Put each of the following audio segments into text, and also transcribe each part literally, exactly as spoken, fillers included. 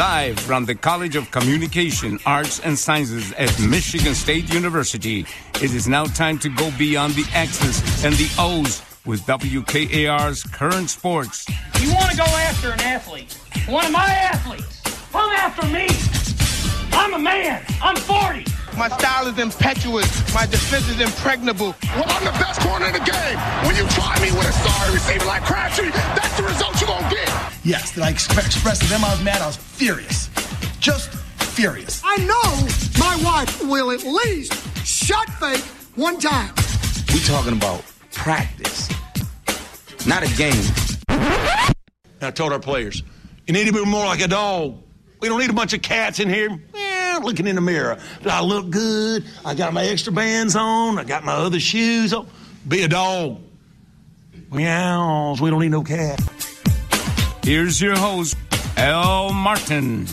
Live from the College of Communication, Arts, and Sciences at Michigan State University, it is now time to go beyond the X's and the O's with W K A R's Current Sports. You want to go after an athlete, one of my athletes, come after me. I'm a man. I'm forty. My style is impetuous. My defense is impregnable. Well, I'm the best corner in the game. When you try me with a sorry receiver like Crabtree, that's the result you're going to get. Yes, did I express to them I was mad? I was furious. Just furious. I know my wife will at least shot fake one time. We talking about practice, not a game. I told our players, you need to be more like a dog. We don't need a bunch of cats in here eh, looking in the mirror. Do I look good? I got my extra bands on. I got my other shoes on. Be a dog. Meows. We don't need no cat. Here's your host, Al Martin.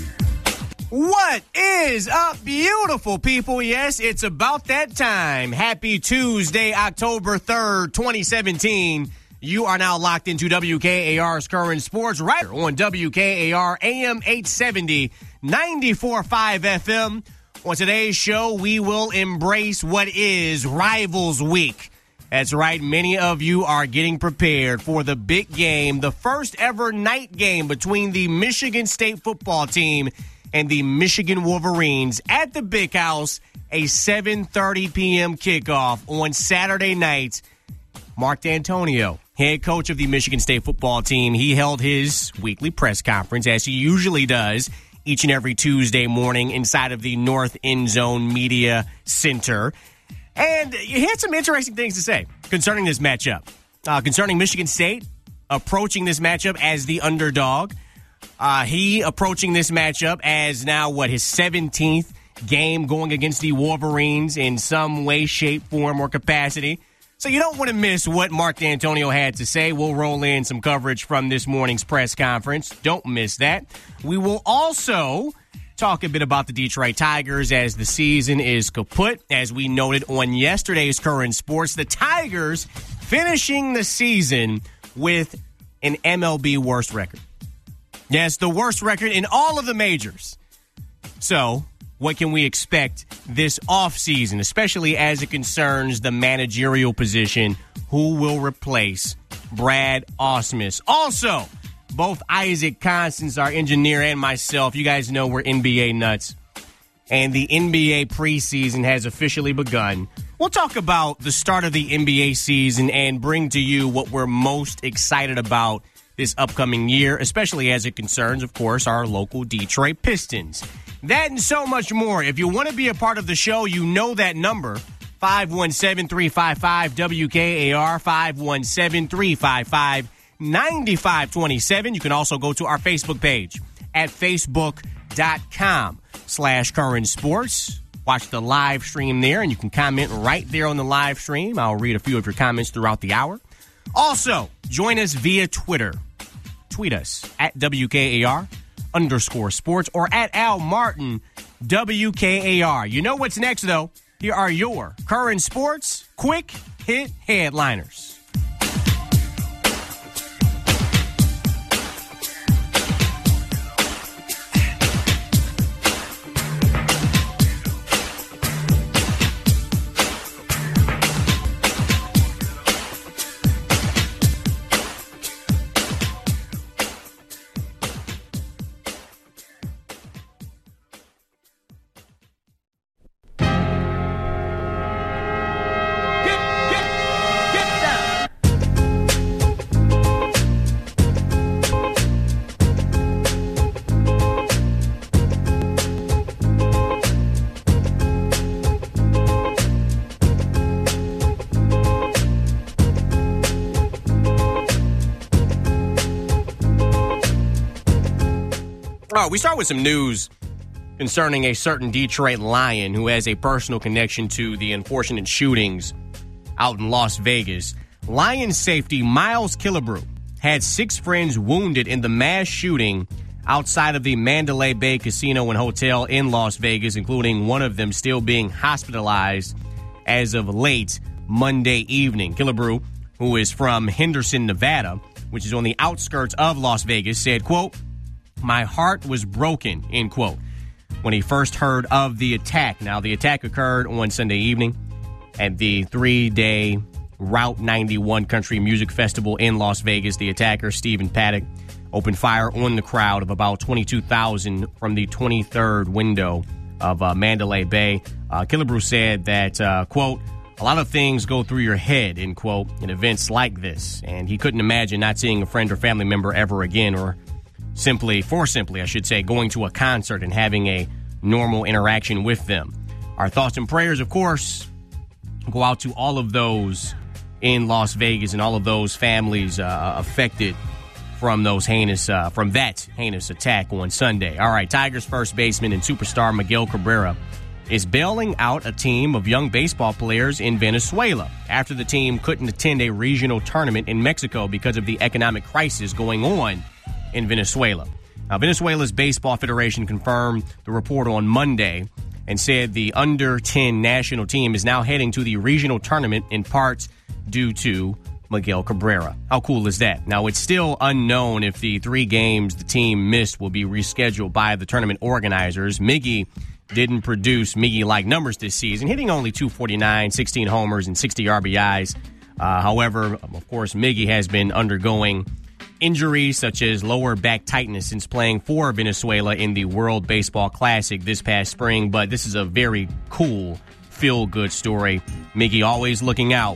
What is up, beautiful people? Yes, it's about that time. Happy Tuesday, October third, twenty seventeen. You are now locked into W K A R's Current Sports right on W K A R A M eight seventy, ninety-four point five F M. On today's show, we will embrace what is Rivals Week. That's right, many of you are getting prepared for the big game, the first ever night game between the Michigan State football team and the Michigan Wolverines at the Big House, a seven thirty p.m. kickoff on Saturday night. Mark D'Antonio, head coach of the Michigan State football team, he held his weekly press conference, as he usually does, each and every Tuesday morning inside of the North End Zone Media Center. And he had some interesting things to say concerning this matchup. Uh, concerning Michigan State approaching this matchup as the underdog. Uh, he approaching this matchup as now, what, his seventeenth game going against the Wolverines in some way, shape, form, or capacity. So you don't want to miss what Mark D'Antonio had to say. We'll roll in some coverage from this morning's press conference. Don't miss that. We will also talk a bit about the Detroit Tigers as the season is kaput. As we noted on yesterday's Current Sports, the Tigers finishing the season with an M L B worst record. Yes, the worst record in all of the majors. So what can we expect this offseason, especially as it concerns the managerial position? Who will replace Brad Ausmus? Also, both Isaac Constance, our engineer, and myself, you guys know we're N B A nuts, and the N B A preseason has officially begun. We'll talk about the start of the N B A season and bring to you what we're most excited about this upcoming year, especially as it concerns, of course, our local Detroit Pistons. That and so much more. If you want to be a part of the show, you know that number, five one seven, three five five, W K A R, five one seven, three five five, nine five two seven. You can also go to our Facebook page at facebook.com slash current sports. Watch the live stream there, and you can comment right there on the live stream. I'll read a few of your comments throughout the hour. Also, join us via Twitter. Tweet us at W K A R underscore sports or at Al Martin W K A R. You know what's next, though. Here are your Current Sports quick hit headliners. All right, we start with some news concerning a certain Detroit Lion who has a personal connection to the unfortunate shootings out in Las Vegas. Lions safety Miles Killebrew had six friends wounded in the mass shooting outside of the Mandalay Bay Casino and Hotel in Las Vegas, including one of them still being hospitalized as of late Monday evening. Killebrew, who is from Henderson, Nevada, which is on the outskirts of Las Vegas, said, quote, My heart was broken, end quote, when he first heard of the attack. Now, the attack occurred on Sunday evening at the three-day Route ninety-one Country Music Festival in Las Vegas. The attacker, Stephen Paddock, opened fire on the crowd of about twenty-two thousand from the twenty-third window of uh, Mandalay Bay. Uh, Killebrew said that, uh, quote, a lot of things go through your head, end quote, in events like this. And he couldn't imagine not seeing a friend or family member ever again, or simply, for simply, I should say, going to a concert and having a normal interaction with them. Our thoughts and prayers, of course, go out to all of those in Las Vegas and all of those families uh, affected from those heinous, uh, from that heinous attack on Sunday. All right, Tigers first baseman and superstar Miguel Cabrera is bailing out a team of young baseball players in Venezuela after the team couldn't attend a regional tournament in Mexico because of the economic crisis going on in Venezuela. Now, Venezuela's Baseball Federation confirmed the report on Monday and said the under ten national team is now heading to the regional tournament in part due to Miguel Cabrera. How cool is that? Now, it's still unknown if the three games the team missed will be rescheduled by the tournament organizers. Miggy didn't produce Miggy-like numbers this season, hitting only two forty-nine, sixteen homers, and sixty R B Is. Uh, however, of course, Miggy has been undergoing injuries such as lower back tightness since playing for Venezuela in the World Baseball Classic this past spring. But this is a very cool, feel-good story. Miggy always looking out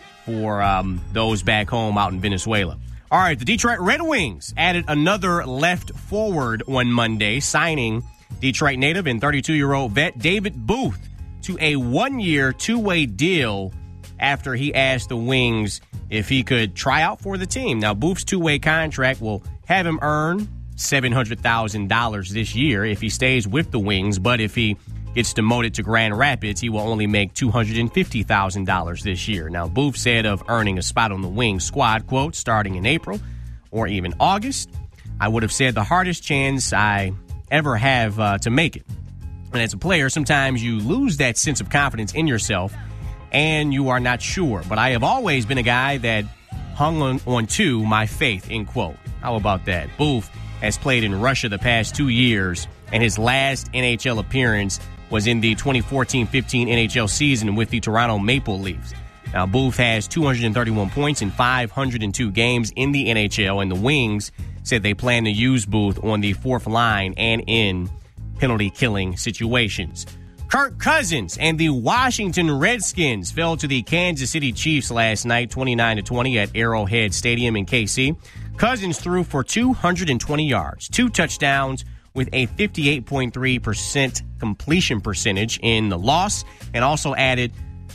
for um, those back home out in Venezuela. All right, the Detroit Red Wings added another left forward on Monday, signing Detroit native and thirty-two-year-old vet David Booth to a one-year, two-way deal after he asked the Wings if he could try out for the team. Now, Booth's two-way contract will have him earn seven hundred thousand dollars this year if he stays with the Wings, but if he gets demoted to Grand Rapids, he will only make two hundred fifty thousand dollars this year. Now, Booth said of earning a spot on the Wings squad, quote, starting in April or even August, I would have said the hardest chance I ever have uh, to make it. And as a player, sometimes you lose that sense of confidence in yourself and you are not sure. But I have always been a guy that hung on, on to my faith, end quote. How about that? Booth has played in Russia the past two years, and his last N H L appearance was in the twenty fourteen fifteen N H L season with the Toronto Maple Leafs. Now, Booth has two hundred thirty-one points in five hundred two games in the N H L, and the Wings said they plan to use Booth on the fourth line and in penalty-killing situations. Kirk Cousins and the Washington Redskins fell to the Kansas City Chiefs last night, twenty-nine to twenty at Arrowhead Stadium in K C. Cousins threw for two hundred twenty yards, two touchdowns, with a fifty-eight point three percent completion percentage in the loss, and also added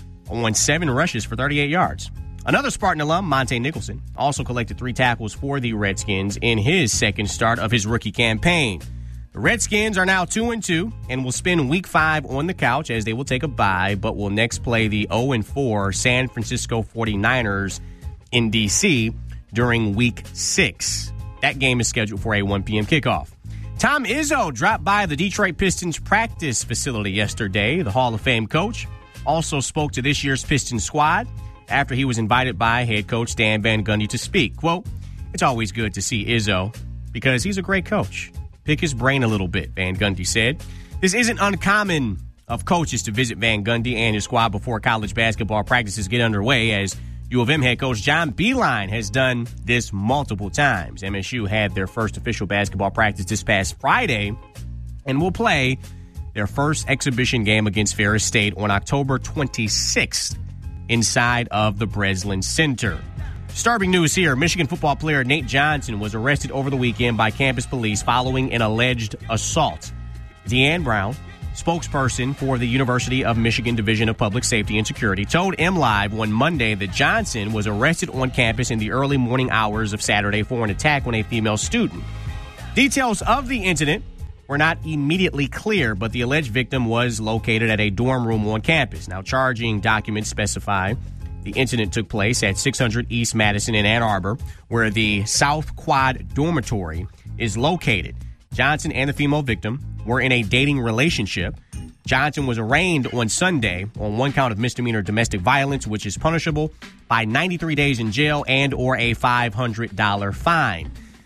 on seven rushes for thirty-eight yards. Another Spartan alum, Monte Nicholson, also collected three tackles for the Redskins in his second start of his rookie campaign. The Redskins are now two and two and will spend week five on the couch as they will take a bye, but will next play the oh and four San Francisco forty-niners in D C during week six. That game is scheduled for a one p.m. kickoff. Tom Izzo dropped by the Detroit Pistons practice facility yesterday. The Hall of Fame coach also spoke to this year's Pistons squad after he was invited by head coach Stan Van Gundy to speak. Quote, it's always good to see Izzo because he's a great coach. Pick his brain a little bit, Van Gundy said. This isn't uncommon of coaches to visit Van Gundy and his squad before college basketball practices get underway, as U of M head coach John Beilein has done this multiple times. M S U had their first official basketball practice this past Friday and will play their first exhibition game against Ferris State on October twenty-sixth inside of the Breslin Center. Disturbing news here. Michigan football player Nate Johnson was arrested over the weekend by campus police following an alleged assault. Deanne Brown, spokesperson for the University of Michigan Division of Public Safety and Security, told MLive on Monday that Johnson was arrested on campus in the early morning hours of Saturday for an attack on a female student. Details of the incident were not immediately clear, but the alleged victim was located at a dorm room on campus. Now, charging documents specify the incident took place at six hundred East Madison in Ann Arbor, where the South Quad dormitory is located. Johnson and the female victim were in a dating relationship. Johnson was arraigned on Sunday on one count of misdemeanor domestic violence, which is punishable by ninety-three days in jail and or a five hundred dollars fine.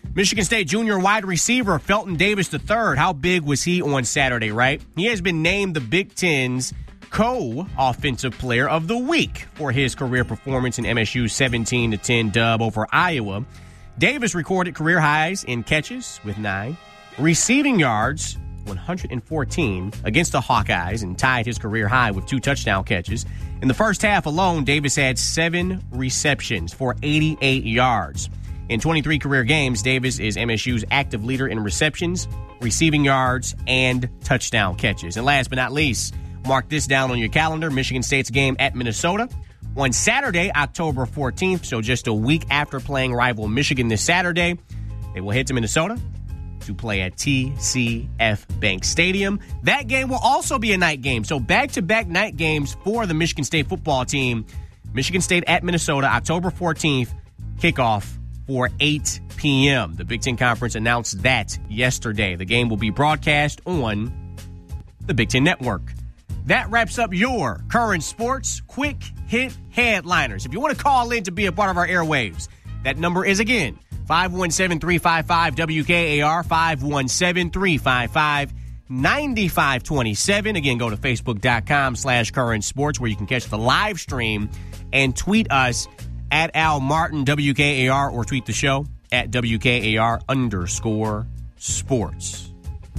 Michigan State junior wide receiver Felton Davis the third. How big was he on Saturday, right? He has been named the Big Ten's co-offensive player of the week for his career performance in M S U's seventeen to ten dub over Iowa. Davis recorded career highs in catches with nine, receiving yards one hundred fourteen against the Hawkeyes, and tied his career high with two touchdown catches. In the first half alone, Davis had seven receptions for eighty-eight yards. In twenty-three career games, Davis is M S U's active leader in receptions, receiving yards, and touchdown catches. And last but not least, mark this down on your calendar, Michigan State's game at Minnesota on Saturday, October fourteenth, so just a week after playing rival Michigan this Saturday. They will head to Minnesota to play at T C F Bank Stadium. That game will also be a night game, so back-to-back night games for the Michigan State football team. Michigan State at Minnesota, October fourteenth, kickoff for eight p.m. The Big Ten Conference announced that yesterday. The game will be broadcast on the Big Ten Network. That wraps up your current sports quick hit headliners. If you want to call in to be a part of our airwaves, that number is again five one seven, three five five, W K A R, five one seven, three five five, nine five two seven. Again, go to facebook.com slash current sports where you can catch the live stream and tweet us at Al Martin W K A R or tweet the show at W K A R underscore sports.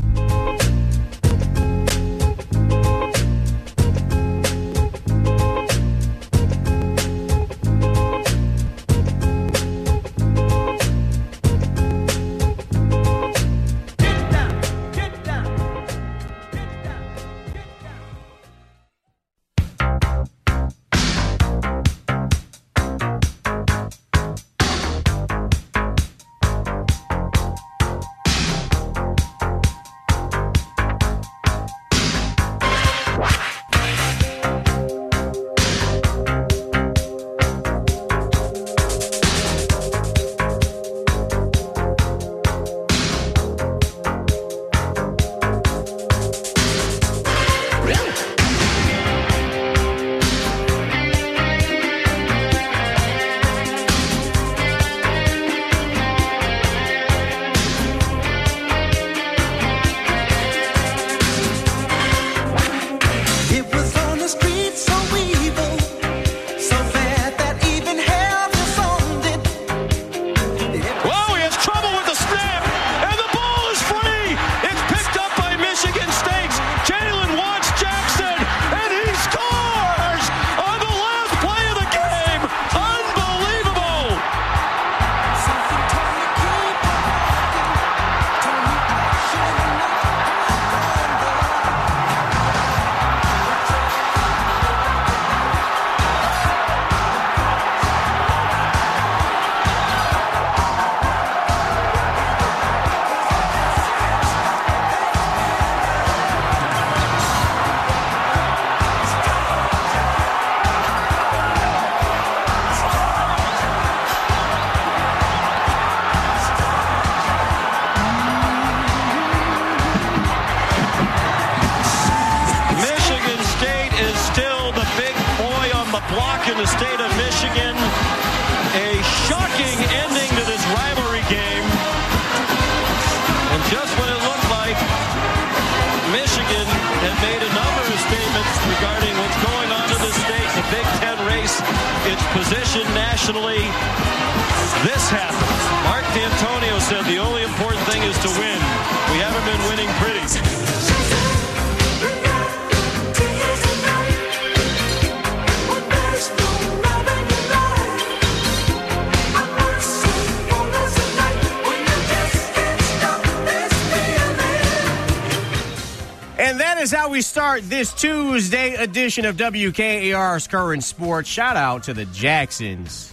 Start this Tuesday edition of W K A R's Current Sports. Shout out to the Jacksons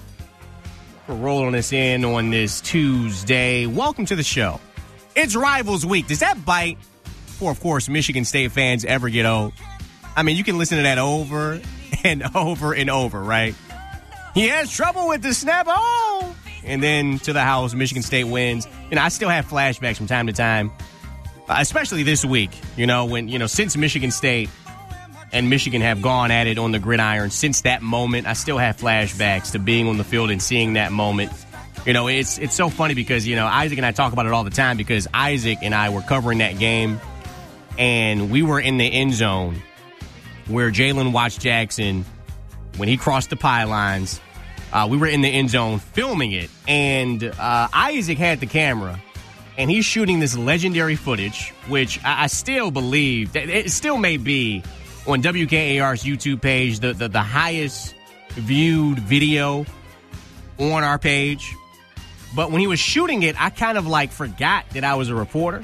for rolling us in on this Tuesday. Welcome to the show. It's Rivals Week. Does that bite for, of course, Michigan State fans ever get old? I mean, you can listen to that over and over and over, right? He has trouble with the snap. Oh! And then to the house, Michigan State wins. You know, I still have flashbacks from time to time. Especially this week, you know, when, you know, since Michigan State and Michigan have gone at it on the gridiron, since that moment, I still have flashbacks to being on the field and seeing that moment. You know, it's it's so funny because, you know, Isaac and I talk about it all the time because Isaac and I were covering that game, and we were in the end zone where Jalen Watts Jackson, when he crossed the pylons, uh, we were in the end zone filming it, and uh, Isaac had the camera, and he's shooting this legendary footage, which I, I still believe, that it still may be on W K A R's YouTube page, the, the, the highest viewed video on our page. But when he was shooting it, I kind of like forgot that I was a reporter.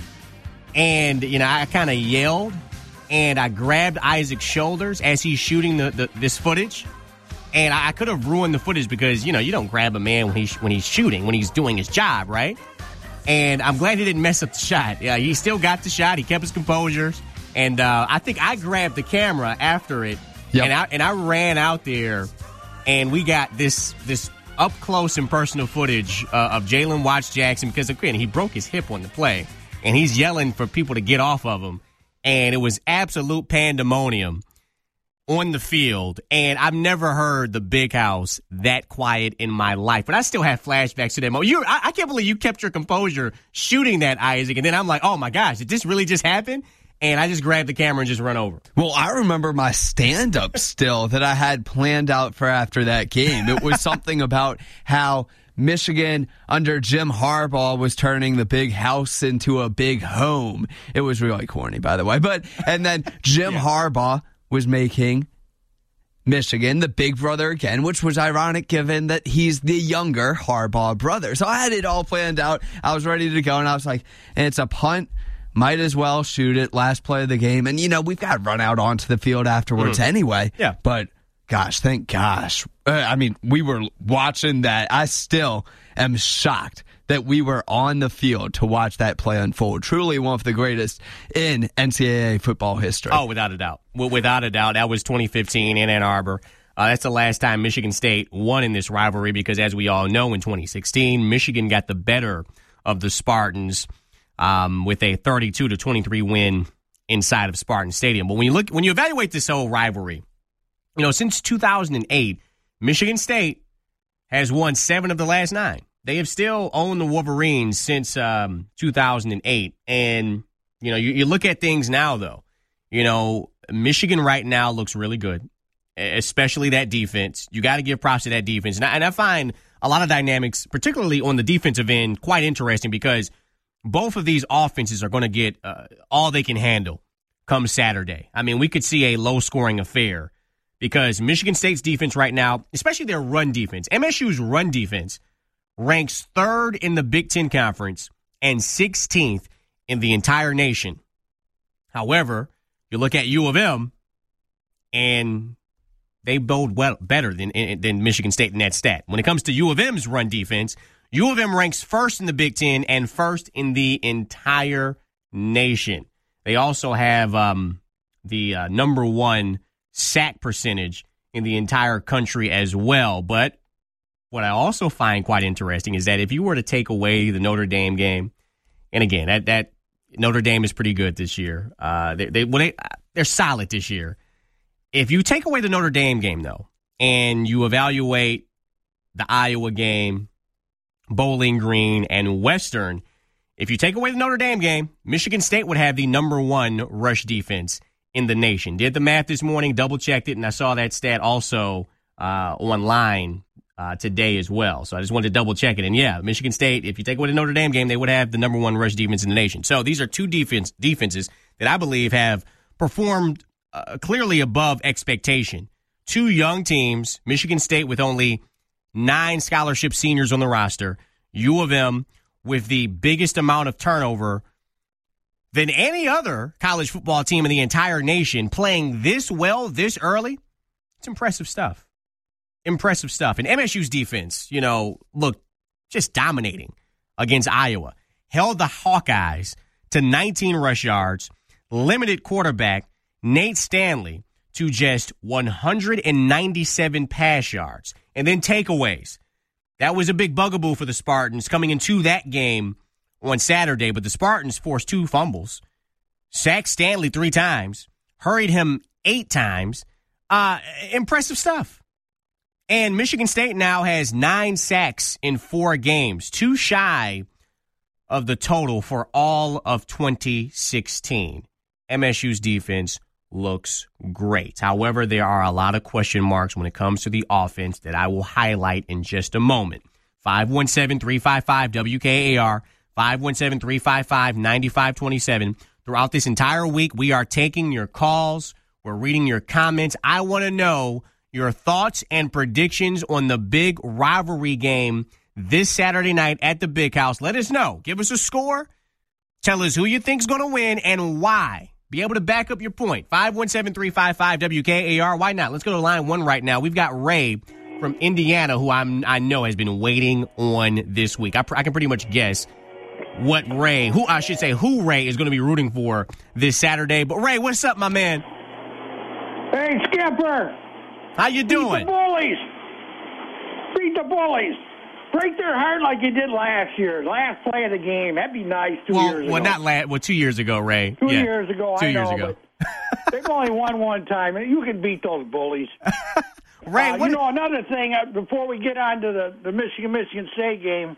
And, you know, I kind of yelled and I grabbed Isaac's shoulders as he's shooting the, the this footage. And I, I could have ruined the footage because, you know, you don't grab a man when he's, when he's shooting, when he's doing his job, right? And I'm glad he didn't mess up the shot. Yeah, he still got the shot. He kept his composure. And uh, I think I grabbed the camera after it. Yep. And I and I ran out there, and we got this this up close and personal footage uh, of Jalen Watts Jackson because, again, he broke his hip on the play, and he's yelling for people to get off of him, and it was absolute pandemonium on the field. And I've never heard the Big House that quiet in my life, but I still have flashbacks to that moment. You, I, I can't believe you kept your composure shooting that, Isaac, and then I'm like, oh my gosh, did this really just happen? And I just grabbed the camera and just run over. Well, I remember my stand-up still that I had planned out for after that game. It was something about how Michigan under Jim Harbaugh was turning the Big House into a big home. It was really corny, by the way. But and then Jim yeah. Harbaugh was making Michigan the big brother again, which was ironic given that he's the younger Harbaugh brother. So I had it all planned out. I was ready to go, and I was like, and it's a punt. Might as well shoot it, last play of the game. And, you know, we've got to run out onto the field afterwards mm. anyway. Yeah. But, gosh, thank gosh. Uh, I mean, we were watching that. I still am shocked that we were on the field to watch that play unfold. Truly one of the greatest in N C double A football history. Oh, without a doubt. Well, without a doubt. That was twenty fifteen in Ann Arbor. Uh, that's the last time Michigan State won in this rivalry because, as we all know, in twenty sixteen, Michigan got the better of the Spartans Um, with a thirty-two to twenty-three win inside of Spartan Stadium. But when you look, when you evaluate this whole rivalry, you know, since two thousand eight, Michigan State has won seven of the last nine. They have still owned the Wolverines since um, two thousand eight. And, you know, you, you look at things now, though. You know, Michigan right now looks really good, especially that defense. You got to give props to that defense. And I, and I find a lot of dynamics, particularly on the defensive end, quite interesting because both of these offenses are going to get uh, all they can handle come Saturday. I mean, we could see a low-scoring affair because Michigan State's defense right now, especially their run defense, M S U's run defense ranks third in the Big Ten Conference and sixteenth in the entire nation. However, you look at U of M, and they bode well better than, than Michigan State in that stat. When it comes to U of M's run defense, U of M ranks first in the Big Ten and first in the entire nation. They also have um, the uh, number one sack percentage in the entire country as well. But what I also find quite interesting is that if you were to take away the Notre Dame game, and again, that, that Notre Dame is pretty good this year. Uh, they, they, well, they, they're solid this year. If you take away the Notre Dame game, though, and you evaluate the Iowa game, Bowling Green, and Western, if you take away the Notre Dame game, Michigan State would have the number one rush defense in the nation. Did the math this morning, double-checked it, and I saw that stat also uh, online uh, today as well. So I just wanted to double-check it. And, yeah, Michigan State, if you take away the Notre Dame game, they would have the number one rush defense in the nation. So these are two defense defenses that I believe have performed uh, clearly above expectation. Two young teams, Michigan State with only nine scholarship seniors on the roster, U of M with the biggest amount of turnover than any other college football team in the entire nation, playing this well this early. It's impressive stuff. Impressive stuff. And M S U's defense, you know, look, just dominating against Iowa. Held the Hawkeyes to nineteen rush yards, limited quarterback Nate Stanley to just one hundred ninety-seven pass yards. And then takeaways. That was a big bugaboo for the Spartans coming into that game on Saturday, but the Spartans forced two fumbles, sacked Stanley three times, hurried him eight times. Uh, impressive stuff. And Michigan State now has nine sacks in four games, too shy of the total for all of twenty sixteen. M S U's defense looks great. However, there are a lot of question marks when it comes to the offense that I will highlight in just a moment. five one seven, three five five, W K A R, five one seven, three five five, nine five two seven. Throughout this entire week, we are taking your calls. We're reading your comments. I want to know your thoughts and predictions on the big rivalry game this Saturday night at the Big House. Let us know. Give us a score. Tell us who you think's going to win and why. Be able to back up your point. five one seven, three five five, W K A R. Why not? Let's go to line one right now. We've got Ray from Indiana, who I'm, I know has been waiting on this week. I, pr- I can pretty much guess what Ray, who I should say who Ray is going to be rooting for this Saturday. But Ray, what's up, my man? Hey, Skipper. How you doing? Beat the bullies. Beat the bullies. Break their heart like you did last year. Last play of the game. That'd be nice two well, years ago. Well, not last. Well, two years ago, Ray. Two yeah. years ago, two I years know. Ago. But they've only won one time. You can beat those bullies. Ray, uh, what you know, another thing, uh, before we get on to the, the Michigan-Michigan State game,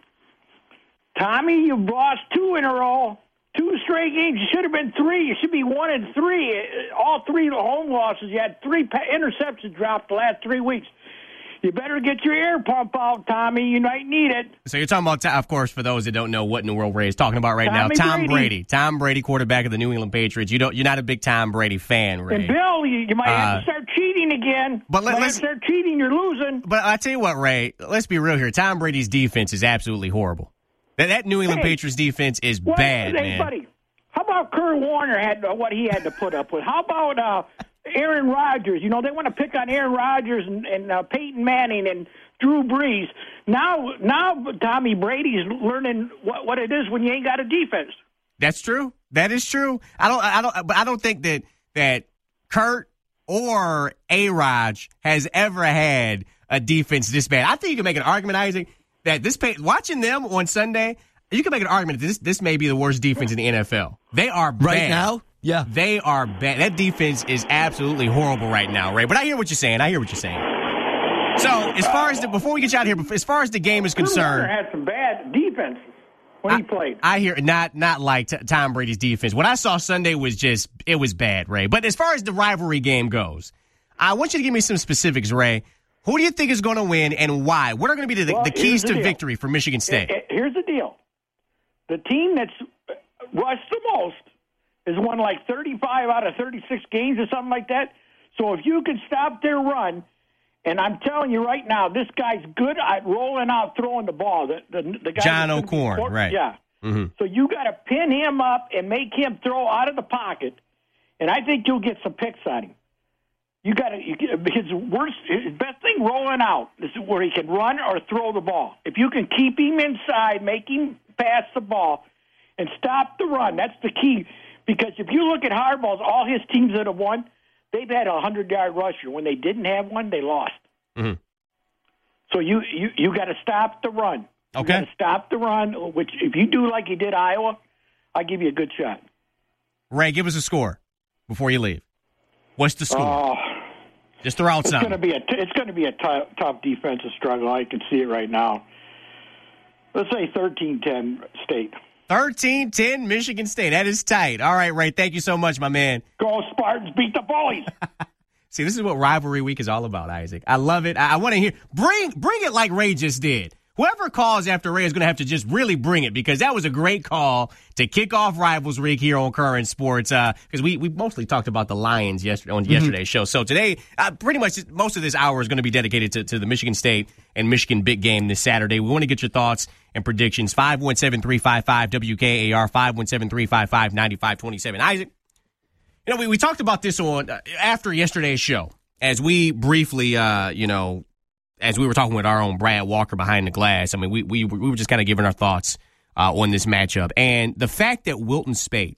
Tommy, you've lost two in a row. Two straight games. You should have been three. You should be one and three. All three home losses. You had three interceptions dropped the last three weeks. You better get your air pump out, Tommy. You might need it. So you're talking about, of course, for those that don't know what in the world Ray is talking about right Tommy now, Tom Brady. Brady. Tom Brady, quarterback of the New England Patriots. You don't. You're not a big Tom Brady fan, Ray. And Bill, you, you might Uh, have to start cheating again. but let- you might let's- have to start cheating. You're losing. But I tell you what, Ray. Let's be real here. Tom Brady's defense is absolutely horrible. That that New England Hey, Patriots defense is What, bad, hey, man. buddy, how about Kurt Warner had uh, what he had to put up with? How about uh, Aaron Rodgers? You know, they want to pick on Aaron Rodgers and, and uh, Peyton Manning and Drew Brees. Now, now Tommy Brady's learning what, what it is when you ain't got a defense. That's true. That is true. I don't. I don't. But I don't think that that Kurt or A-Rod has ever had a defense this bad. I think you can make an argument, Isaac, that this pay, watching them on Sunday, you can make an argument that this this may be the worst defense in the N F L. They are bad. Right now? Yeah. They are bad. That defense is absolutely horrible right now, Ray. But I hear what you're saying. I hear what you're saying. So as far as the, before we get you out of here, as far as the game is Kurt concerned, Warner had some bad defense when I, he played. I hear not not like t- Tom Brady's defense. What I saw Sunday was just it was bad, Ray. But as far as the rivalry game goes, I want you to give me some specifics, Ray. Who do you think is going to win and why? What are going to be the, Well, the keys here's the to deal. victory for Michigan State? Eh, eh, Here's the deal. The team that's rushed the most has won like thirty-five out of thirty-six games or something like that. So if you can stop their run, and I'm telling you right now, this guy's good at rolling out, throwing the ball. The, the, the guy John that's gonna be O'Korn, important- right. Yeah. Mm-hmm. So you got to pin him up and make him throw out of the pocket, and I think you'll get some picks on him. You got to his worst, his best thing rolling out is where he can run or throw the ball. If you can keep him inside, make him pass the ball, and stop the run, that's the key. Because if you look at Harbaugh's, all his teams that have won, they've had a hundred-yard rusher. When they didn't have one, they lost. Mm-hmm. So you you you got to stop the run. You Okay. got to stop the run. Which if you do like you did Iowa, I give you a good shot. Ray, give us a score before you leave. What's the score? Oh, Just throw out it's going to something. be a t- it's going to be a t- tough defensive struggle. I can see it right now. Let's say thirteen ten State. thirteen ten Michigan State. That is tight. All right, Ray, thank you so much, my man. Go Spartans, beat the bullies. See, this is what rivalry week is all about, Isaac. I love it. I, I want to hear bring bring it like Ray just did. Whoever calls after Ray is going to have to just really bring it because that was a great call to kick off Rivals Week here on Current Sports. Because uh, we we mostly talked about the Lions yesterday on yesterday's show. So today, uh, pretty much most of this hour is going to be dedicated to, to the Michigan State and Michigan big game this Saturday. We want to get your thoughts and predictions. five one seven, three five five, W K A R, five one seven, three five five, nine five two seven. Isaac, you know, we, we talked about this on uh, after yesterday's show as we briefly, uh, you know, as we were talking with our own Brad Walker behind the glass. I mean, we we, we were just kind of giving our thoughts uh, on this matchup. And the fact that Wilton Speight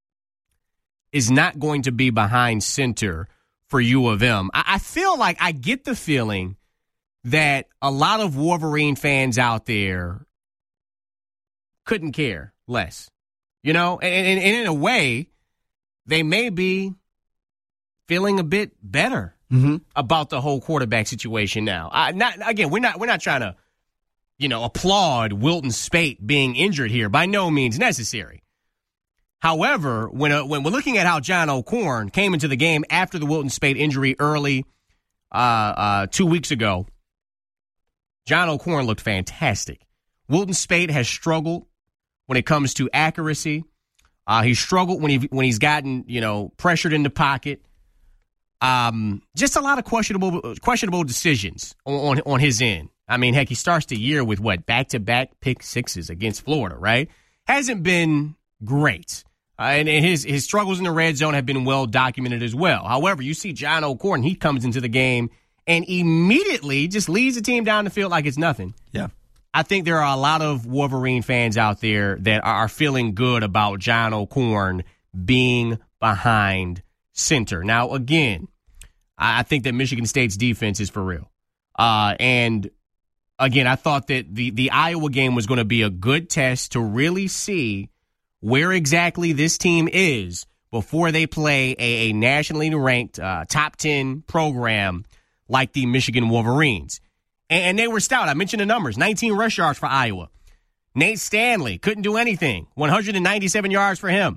is not going to be behind center for U of M, I, I feel like I get the feeling that a lot of Wolverine fans out there couldn't care less. You know, and, and, and in a way, they may be feeling a bit better mm-hmm. about the whole quarterback situation now. I, not again, we're not we're not trying to, you know, applaud Wilton Speight being injured here. By no means necessary. However, when uh, when we're looking at how John O'Korn came into the game after the Wilton Speight injury early uh, uh, two weeks ago, John O'Korn looked fantastic. Wilton Speight has struggled when it comes to accuracy. Uh, he struggled when he when he's gotten, you know, pressured in the pocket. Um, just a lot of questionable questionable decisions on, on on his end. I mean, heck, he starts the year with what, back to back pick sixes against Florida, right? Hasn't been great, uh, and, and his his struggles in the red zone have been well documented as well. However, you see John O'Korn, he comes into the game and immediately just leads the team down the field like it's nothing. Yeah. I think there are a lot of Wolverine fans out there that are feeling good about John O'Korn being behind center. Now, again, I think that Michigan State's defense is for real. Uh, and, again, I thought that the, the Iowa game was going to be a good test to really see where exactly this team is before they play a, a nationally ranked uh, top ten program like the Michigan Wolverines. And they were stout. I mentioned the numbers. nineteen rush yards for Iowa. Nate Stanley couldn't do anything. one hundred ninety-seven yards for him.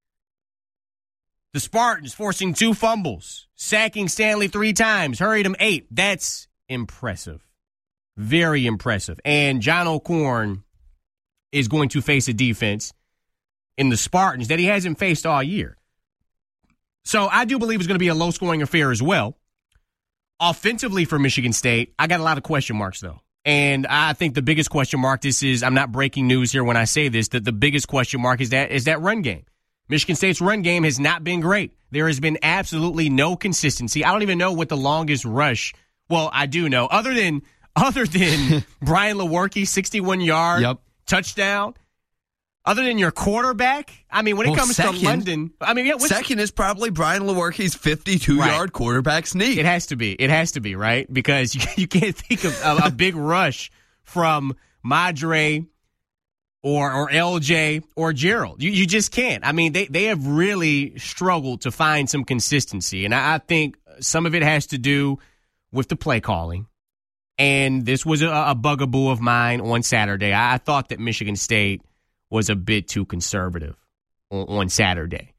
The Spartans forcing two fumbles. Sacking Stanley three times. Hurried him eight. That's impressive. Very impressive. And John O'Korn is going to face a defense in the Spartans that he hasn't faced all year. So I do believe it's going to be a low-scoring affair as well. Offensively for Michigan State, I got a lot of question marks, though. And I think the biggest question mark, this is, I'm not breaking news here when I say this, that the biggest question mark is that is that run game. Michigan State's run game has not been great. There has been absolutely no consistency. I don't even know what the longest rush, well, I do know, other than other than Brian Lewerke, sixty-one yard yep. touchdown. Other than your quarterback, I mean, when it well, comes second, to London, I mean, yeah, second is probably Brian Lewerke's fifty-two-yard right. quarterback sneak. It has to be. It has to be, right? Because you, you can't think of a, a big rush from Madre or or L J or Gerald. You you just can't. I mean, they, they have really struggled to find some consistency, and I, I think some of it has to do with the play calling. And this was a, a bugaboo of mine on Saturday. I, I thought that Michigan State was a bit too conservative on, on Saturday.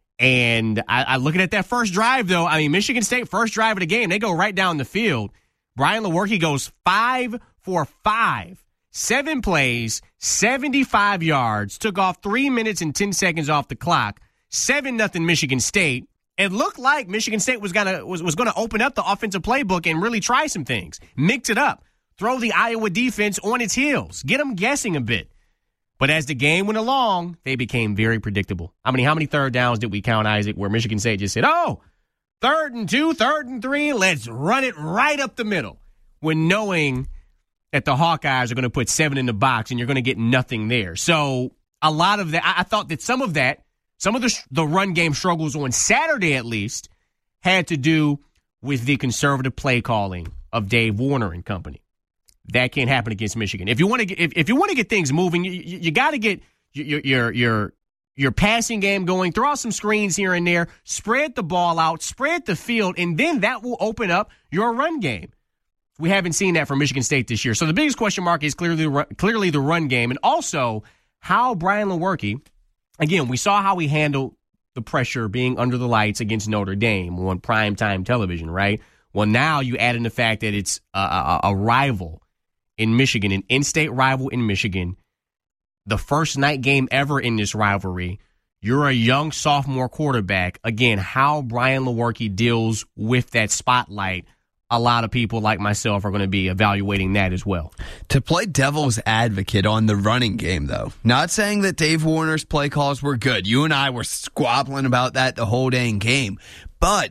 And I, I looking at that first drive, though, I mean, Michigan State, first drive of the game, they go right down the field. Brian Lewerke goes five for five, seven plays, seventy-five yards, took off three minutes and ten seconds off the clock, seven nothing Michigan State. It looked like Michigan State was gonna was, was gonna open up the offensive playbook and really try some things, mix it up, throw the Iowa defense on its heels, get them guessing a bit. But as the game went along, they became very predictable. I mean, how many third downs did we count, Isaac, where Michigan State just said, oh, third and two, third and three, let's run it right up the middle, when knowing that the Hawkeyes are going to put seven in the box and you're going to get nothing there. So a lot of that, I, I thought that some of that, some of the, the run game struggles on Saturday at least, had to do with the conservative play calling of Dave Warner and company. That can't happen against Michigan. If you want to get, if, if you want to get things moving, you, you, you got to get your, your your your passing game going. Throw out some screens here and there. Spread the ball out. Spread the field, and then that will open up your run game. We haven't seen that from Michigan State this year. So the biggest question mark is clearly clearly the run game, and also how Brian Lewerke. Again, we saw how he handled the pressure being under the lights against Notre Dame on primetime television, right? Well, now you add in the fact that it's a, a, a rival in Michigan, an in-state rival in Michigan, the first night game ever in this rivalry. You're a young sophomore quarterback. Again, how Brian Lewerke deals with that spotlight, a lot of people like myself are going to be evaluating that as well. To play devil's advocate on the running game, though, not saying that Dave Warner's play calls were good. You and I were squabbling about that the whole dang game. But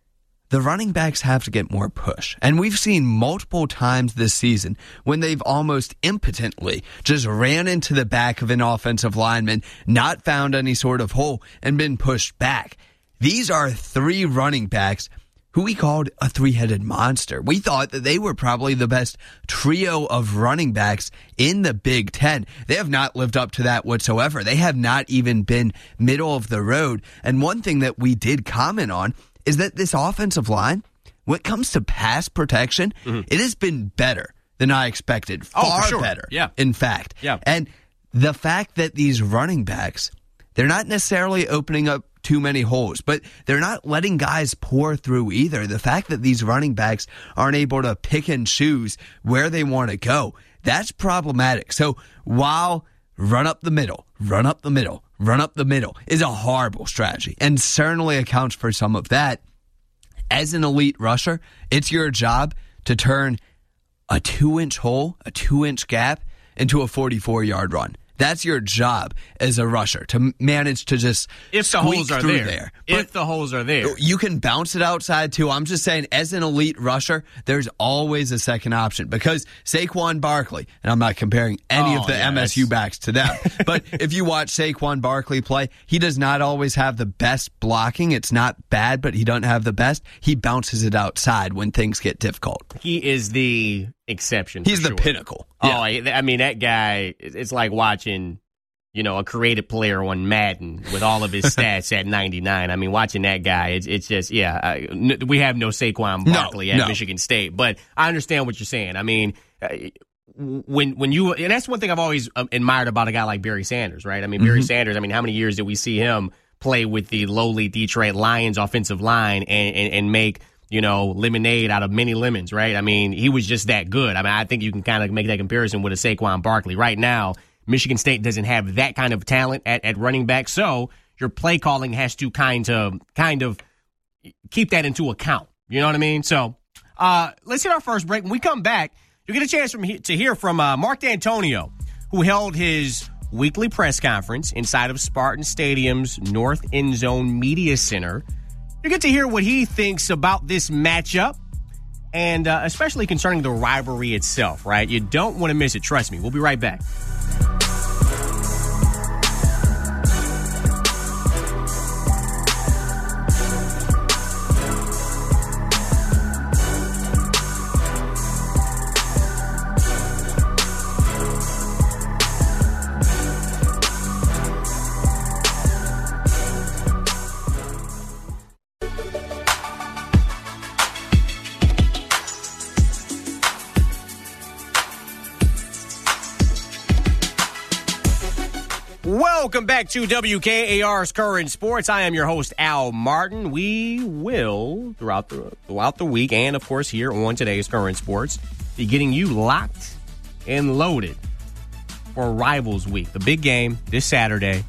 the running backs have to get more push. And we've seen multiple times this season when they've almost impotently just ran into the back of an offensive lineman, not found any sort of hole, and been pushed back. These are three running backs who we called a three-headed monster. We thought that they were probably the best trio of running backs in the Big Ten. They have not lived up to that whatsoever. They have not even been middle of the road. And one thing that we did comment on is that this offensive line when it comes to pass protection, mm-hmm. it has been better than I expected. Far oh, for sure. better, yeah. in fact. Yeah. And the fact that these running backs, they're not necessarily opening up too many holes, but they're not letting guys pour through either. The fact that these running backs aren't able to pick and choose where they want to go, that's problematic. So while run up the middle, run up the middle, run up the middle is a horrible strategy and certainly accounts for some of that, as an elite rusher, it's your job to turn a two-inch hole, a two-inch gap, into a forty-four-yard run. That's your job as a rusher, to manage to just if the holes are there. there. If the holes are there. You can bounce it outside, too. I'm just saying, as an elite rusher, there's always a second option. Because Saquon Barkley, and I'm not comparing any oh, of the yeah, M S U backs to them, but if you watch Saquon Barkley play, he does not always have the best blocking. It's not bad, but he doesn't have the best. He bounces it outside when things get difficult. He is the exception. He's the sure. pinnacle. Oh, yeah. I mean, that guy, it's like watching, you know, a creative player on Madden with all of his stats at ninety-nine. I mean, watching that guy, it's, it's just, yeah, uh, n- we have no Saquon Barkley no, at no. Michigan State, but I understand what you're saying. I mean, uh, when when you, and that's one thing I've always um, admired about a guy like Barry Sanders, right? I mean, mm-hmm. Barry Sanders, I mean, how many years did we see him play with the lowly Detroit Lions offensive line and, and, and make, you know, lemonade out of many lemons, right? I mean, he was just that good. I mean, I think you can kind of make that comparison with a Saquon Barkley. Right now, Michigan State doesn't have that kind of talent at, at running back, so your play calling has to kind of kind of keep that into account. You know what I mean? So uh, let's hit our first break. When we come back, you'll get a chance from he- to hear from uh, Mark D'Antonio, who held his weekly press conference inside of Spartan Stadium's North End Zone Media Center. You get to hear what he thinks about this matchup, and uh, especially concerning the rivalry itself, right? You don't want to miss it. Trust me. We'll be right back. Welcome back to W K A R's Current Sports. I am your host, Al Martin. We will, throughout the throughout the week, and of course here on today's Current Sports, be getting you locked and loaded for Rivals Week. The big game this Saturday.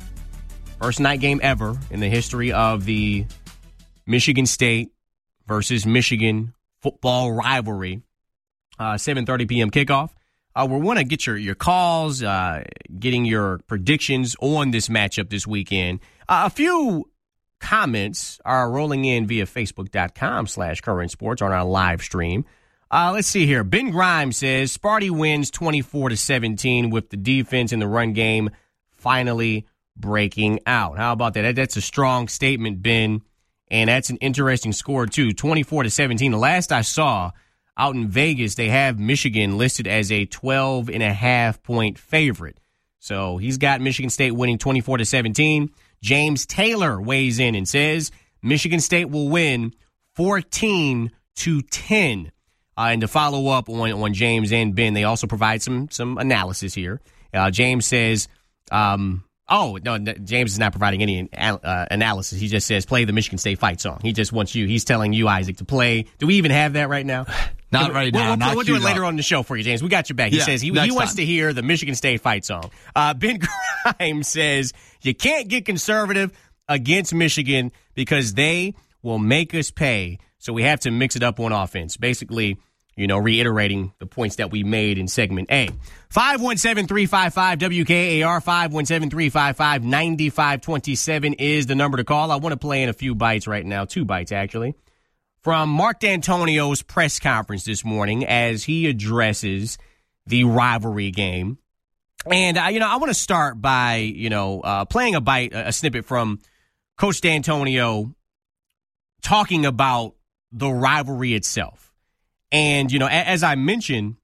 First night game ever in the history of the Michigan State versus Michigan football rivalry. Uh, seven thirty p.m. kickoff. Uh, we want to get your, your calls, uh, getting your predictions on this matchup this weekend. Uh, a few comments are rolling in via Facebook.com slash current sports on our live stream. Uh, let's see here. Ben Grimes says, Sparty wins twenty-four to seventeen with the defense in the run game finally breaking out. How about that? that? That's a strong statement, Ben, and that's an interesting score, too. twenty-four to seventeen. The last I saw, out in Vegas, they have Michigan listed as a twelve and a half point favorite. So he's got Michigan State winning twenty-four to seventeen. James Taylor weighs in and says Michigan State will win fourteen to ten. Uh, and to follow up on, on James and Ben, they also provide some some analysis here. Uh, James says, um, oh, no, James is not providing any uh, analysis. He just says, play the Michigan State fight song. He just wants you, he's telling you, Isaac, to play. Do we even have that right now? Not right now. We'll, not we'll do it later up. on in the show for you, James. We got your back. He yeah, says he, he wants time. to hear the Michigan State fight song. Uh, Ben Grimes says you can't get conservative against Michigan because they will make us pay. So we have to mix it up on offense. Basically, you know, reiterating the points that we made in segment A. five one seven, three five five, W K A R, five one seven, three five five, nine five two seven is the number to call. I want to play in a few bites right now, two bites actually, from Mark D'Antonio's press conference this morning as he addresses the rivalry game. And, uh, you know, I want to start by, you know, uh, playing a bite, a snippet from Coach D'Antonio talking about the rivalry itself. And, you know, as I mentioned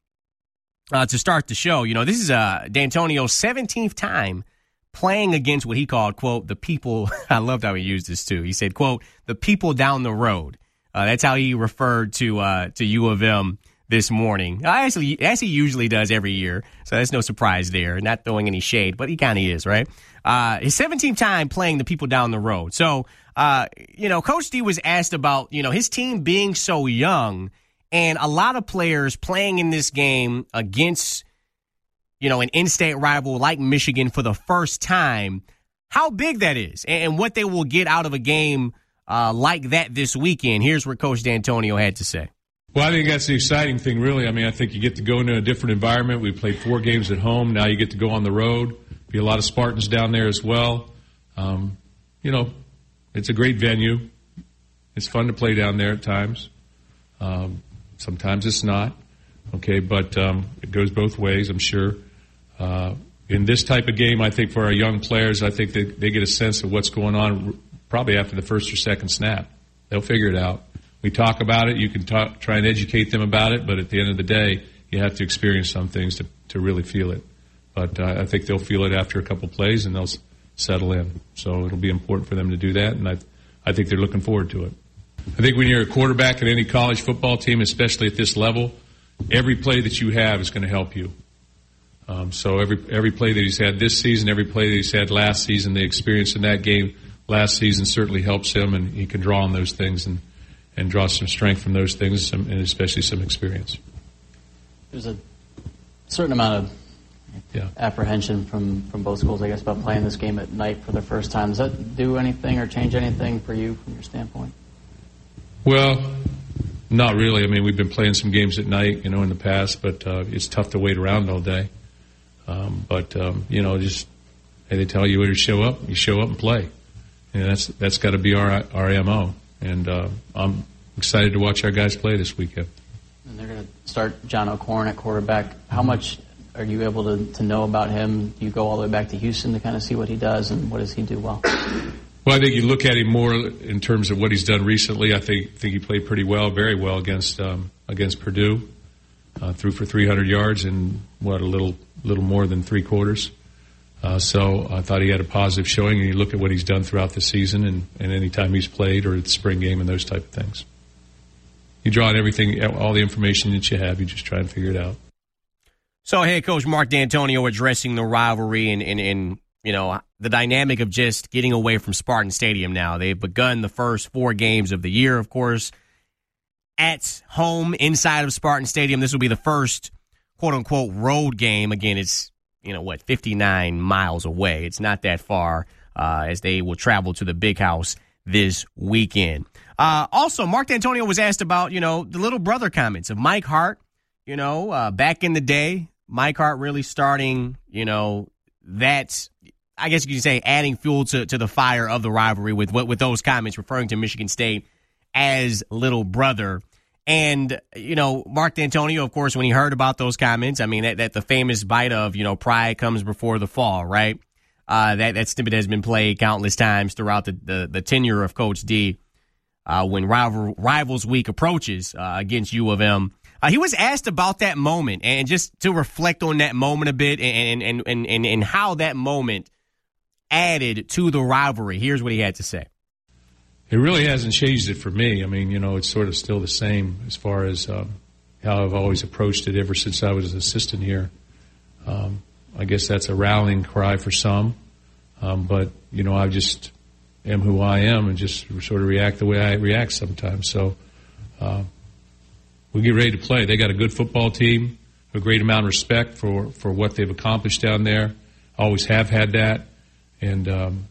uh, to start the show, you know, this is uh, D'Antonio's seventeenth time playing against what he called, quote, the people. I loved how he used this, too. He said, quote, the people down the road. Uh, that's how he referred to uh, to U of M this morning. Uh, actually, as he usually does every year, so that's no surprise there. Not throwing any shade, but he kind of is, right? Uh, his seventeenth time playing the people down the road. So, uh, you know, Coach D was asked about, you know, his team being so young and a lot of players playing in this game against, you know, an in-state rival like Michigan for the first time, how big that is and what they will get out of a game uh, like that this weekend. Here's what Coach D'Antonio had to say. Well, I think that's the exciting thing, really. I mean, I think you get to go into a different environment. We played four games at home. Now you get to go on the road. Be a lot of Spartans down there as well. Um, you know, it's a great venue. It's fun to play down there at times. Um, sometimes it's not. Okay, but um, it goes both ways, I'm sure. Uh, in this type of game, I think for our young players, I think they, they get a sense of what's going on probably after the first or second snap. They'll figure it out. We talk about it. You can talk, try and educate them about it, but at the end of the day, you have to experience some things to, to really feel it. But uh, I think they'll feel it after a couple plays, and they'll s- settle in. So it'll be important for them to do that, and I, I think they're looking forward to it. I think when you're a quarterback at any college football team, especially at this level, every play that you have is going to help you. Um, so every every play that he's had this season, every play that he's had last season, the experience in that game last season certainly helps him, and he can draw on those things and, and draw some strength from those things, some, and especially some experience. There's a certain amount of yeah. apprehension from, from both schools, I guess, about playing this game at night for the first time. Does that do anything or change anything for you from your standpoint? Well, not really. I mean, we've been playing some games at night, you know, in the past, but uh, it's tough to wait around all day. Um, but, um, you know, just hey, they tell you where to show up, you show up and play. And that's that's got to be our our M O. And uh, I'm excited to watch our guys play this weekend. And they're going to start John O'Korn at quarterback. How much are you able to, to know about him? Do you go all the way back to Houston to kind of see what he does, and what does he do well? Well, I think you look at him more in terms of what he's done recently. I think think he played pretty well, very well against um, against Purdue. Uh, threw for three hundred yards in, what, a little little more than three quarters. Uh, so I thought he had a positive showing, and you look at what he's done throughout the season and, and any time he's played or at the spring game and those type of things. You draw on everything, all the information that you have, you just try and figure it out. So head coach Mark D'Antonio addressing the rivalry and, and, and you know, the dynamic of just getting away from Spartan Stadium now. They've begun the first four games of the year, of course, at home inside of Spartan Stadium. This will be the first quote-unquote road game. Again, it's, you know, what, fifty-nine miles away. It's not that far uh, as they will travel to the Big House this weekend. Uh, also, Mark D'Antonio was asked about, you know, the little brother comments of Mike Hart. You know, uh, back in the day, Mike Hart really starting, you know, that, I guess you could say, adding fuel to, to the fire of the rivalry with with those comments referring to Michigan State as little brother. And, you know, Mark D'Antonio, of course, when he heard about those comments, I mean, that, that the famous bite of, you know, pride comes before the fall, right? Uh, that, that snippet has been played countless times throughout the, the, the tenure of Coach D uh, when rival, Rivals Week approaches uh, against U of M. Uh, he was asked about that moment and just to reflect on that moment a bit and, and, and, and, and how that moment added to the rivalry. Here's what he had to say. It really hasn't changed it for me. I mean, you know, it's sort of still the same as far as um, how I've always approached it ever since I was an assistant here. Um, I guess that's a rallying cry for some. Um, but, you know, I just am who I am and just sort of react the way I react sometimes. So uh, we get ready to play. They got a good football team, a great amount of respect for, for what they've accomplished down there. Always have had that. And um,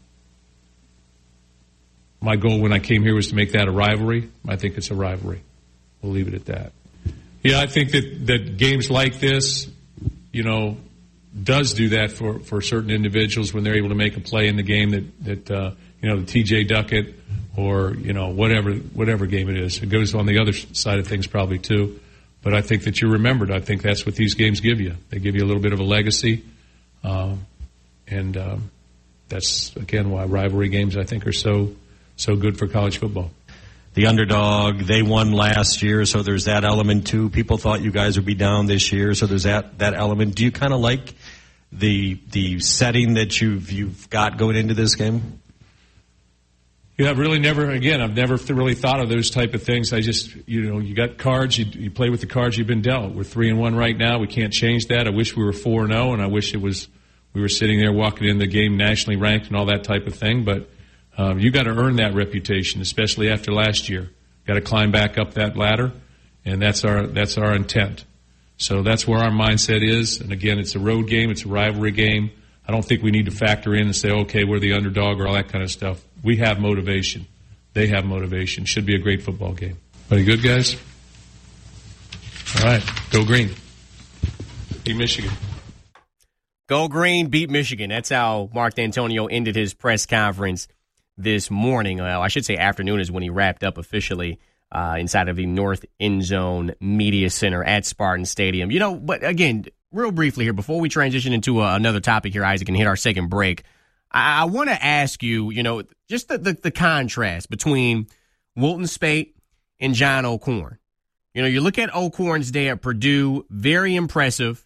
my goal when I came here was to make that a rivalry. I think it's a rivalry. We'll leave it at that. Yeah, I think that, that games like this, you know, does do that for, for certain individuals when they're able to make a play in the game that, that uh, you know, the T J Duckett or, you know, whatever whatever game it is. It goes on the other side of things probably too. But I think that you're remembered. I think that's what these games give you. They give you a little bit of a legacy. Um, and um, that's, again, why rivalry games, I think, are so so good for college football. The underdog, they won last year, so there's that element too. People thought you guys would be down this year, so there's that that element. Do you kind of like the the setting that you've you've got going into this game? Yeah, I've really never, again, I've never really thought of those type of things. I just, you know, you got cards, you, you play with the cards you've been dealt. We're three and one right now. We can't change that. I wish we were four and oh, and I wish it was, we were sitting there walking in the game nationally ranked and all that type of thing. But um, you got to earn that reputation, especially after last year. Got to climb back up that ladder, and that's our that's our intent. So that's where our mindset is. And again, it's a road game, it's a rivalry game. I don't think we need to factor in and say, okay, we're the underdog or all that kind of stuff. We have motivation. They have motivation. Should be a great football game. Are you good, guys? All right. Go Green. Beat Michigan. Go Green, beat Michigan. That's how Mark D'Antonio ended his press conference this morning. Well, I should say afternoon is when he wrapped up officially uh, inside of the North End Zone Media Center at Spartan Stadium. You know, but again, real briefly here, before we transition into uh, another topic here, Isaac, and hit our second break, I, I want to ask you, you know, just the, the, the contrast between Wilton Speight and John O'Korn. You know, you look at O'Korn's day at Purdue, very impressive,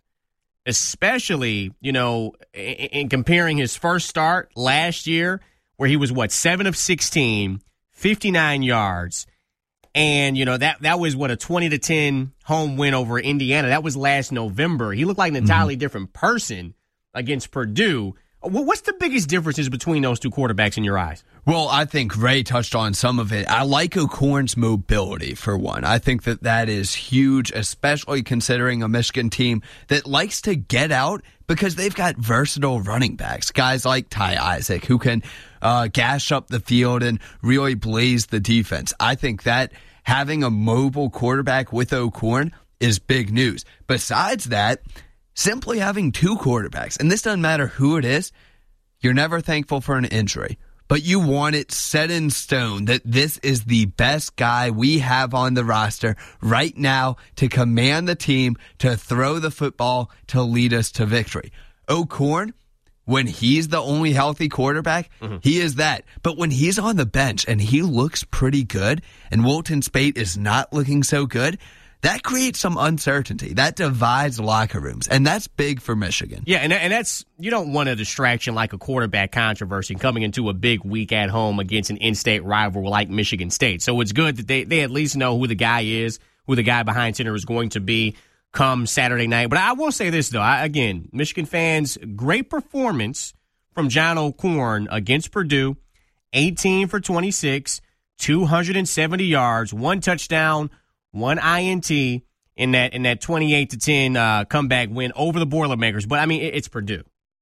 especially, you know, in, in comparing his first start last year, where he was, what, seven of sixteen, fifty-nine yards, and, you know, that that was, what, a twenty to ten home win over Indiana. That was last November. He looked like an entirely mm-hmm. different person against Purdue. What's the biggest differences between those two quarterbacks in your eyes? Well, I think Ray touched on some of it. I like O'Korn's mobility, for one. I think that that is huge, especially considering a Michigan team that likes to get out because they've got versatile running backs, guys like Ty Isaac, who can uh, gash up the field and really blaze the defense. I think that having a mobile quarterback with O'Korn is big news. Besides that, simply having two quarterbacks, and this doesn't matter who it is, you're never thankful for an injury, but you want it set in stone that this is the best guy we have on the roster right now to command the team, to throw the football, to lead us to victory. O'Korn, when he's the only healthy quarterback, mm-hmm. he is that. But when he's on the bench and he looks pretty good, and Wilton Speight is not looking so good, that creates some uncertainty. That divides locker rooms, and that's big for Michigan. Yeah, and and that's, you don't want a distraction like a quarterback controversy coming into a big week at home against an in-state rival like Michigan State. So it's good that they, they at least know who the guy is, who the guy behind center is going to be come Saturday night. But I will say this, though. I, again, Michigan fans, great performance from John O'Korn against Purdue, eighteen for twenty-six, two hundred seventy yards, one touchdown, one I N T in that in that twenty-eight to ten uh, comeback win over the Boilermakers. But, I mean, it, it's Purdue.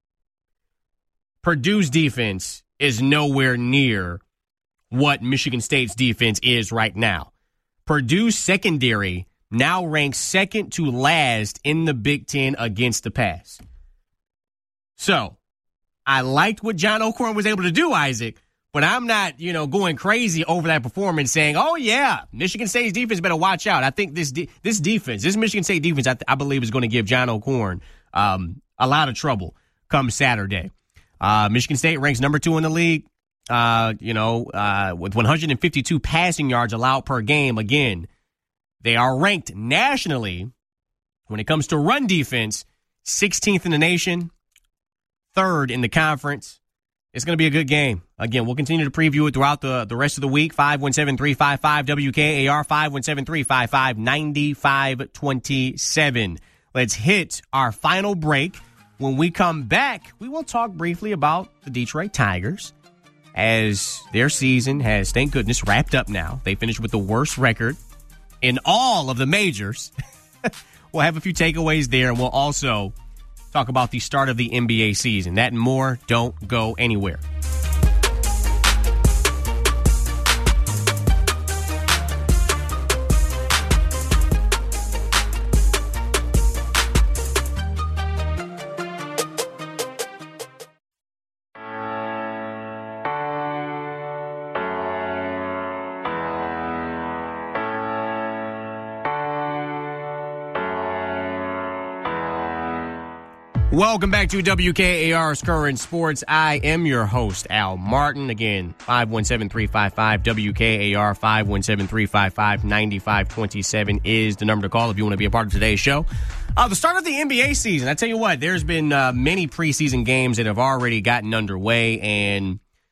Purdue's defense is nowhere near what Michigan State's defense is right now. Purdue's secondary now ranks second to last in the Big Ten against the pass. So, I liked what John O'Korn was able to do, Isaac, but I'm not, you know, going crazy over that performance saying, oh, yeah, Michigan State's defense better watch out. I think this de- this defense, this Michigan State defense, I, th- I believe is going to give John O'Korn um, a lot of trouble come Saturday. Uh, Michigan State ranks number two in the league, uh, you know, uh, with one hundred fifty-two passing yards allowed per game. Again, they are ranked nationally when it comes to run defense, sixteenth in the nation, third in the conference. It's going to be a good game. Again, we'll continue to preview it throughout the, the rest of the week. five one seven, three five five, W K A R, five one seven, three five five, nine five two seven. Let's hit our final break. When we come back, we will talk briefly about the Detroit Tigers as their season has, thank goodness, wrapped up now. They finished with the worst record in all of the majors. We'll have a few takeaways there, and we'll also talk about the start of the N B A season. That and more. Don't go anywhere. Welcome back to W K A R's Current Sports. I am your host, Al Martin. Again, five one seven, three five five, W K A R, five one seven, three five five, nine five two seven is the number to call if you want to be a part of today's show. Uh, the start of the N B A season, I tell you what, there's been uh, many preseason games that have already gotten underway, and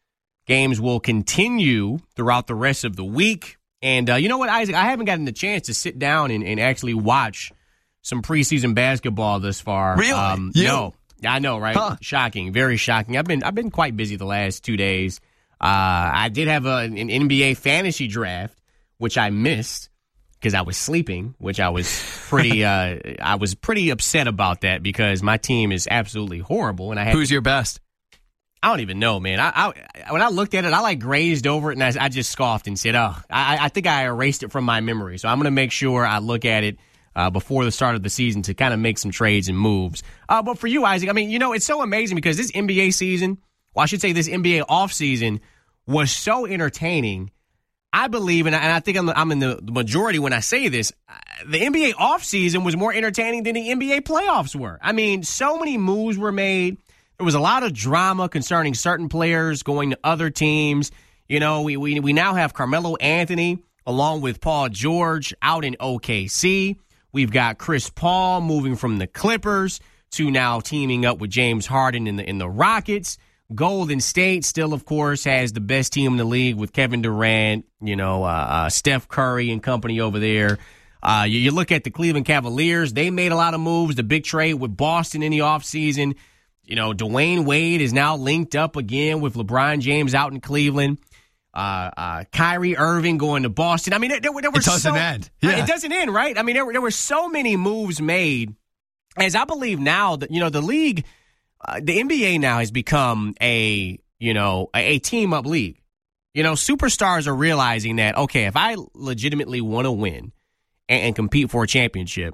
Games will continue throughout the rest of the week. And uh, you know what, Isaac? I haven't gotten the chance to sit down and, and actually watch some preseason basketball thus far. Really? Um, you? No. I know, right? Huh. Shocking. Very shocking. I've been I've been quite busy the last two days. Uh, I did have a, an N B A fantasy draft, which I missed because I was sleeping, which I was pretty uh, I was pretty upset about that because my team is absolutely horrible. And I had Who's your best? I don't even know, man. I, I when I looked at it, I like grazed over it and I, I just scoffed and said, "Oh, I, I think I erased it from my memory." So I'm going to make sure I look at it Uh, before the start of the season to kind of make some trades and moves. Uh, but for you, Isaac, I mean, you know, it's so amazing because this N B A season, well, I should say this N B A offseason was so entertaining. I believe, and I, and I think I'm, I'm in the majority when I say this, the N B A offseason was more entertaining than the N B A playoffs were. I mean, so many moves were made. There was a lot of drama concerning certain players going to other teams. You know, we we, we now have Carmelo Anthony along with Paul George out in O K C. We've got Chris Paul moving from the Clippers to now teaming up with James Harden in the in the Rockets. Golden State still, of course, has the best team in the league with Kevin Durant, you know, uh, uh, Steph Curry and company over there. Uh, you, you look at the Cleveland Cavaliers. They made a lot of moves. The big trade with Boston in the offseason. You know, Dwayne Wade is now linked up again with LeBron James out in Cleveland. Uh, uh, Kyrie Irving going to Boston. I mean, there, there, there were it doesn't so, end. Yeah. It doesn't end, right? I mean, there, there were so many moves made. As I believe now that, you know, the league, uh, the N B A now has become a, you know, a, a team up league. You know, superstars are realizing that, okay, if I legitimately want to win and, and compete for a championship,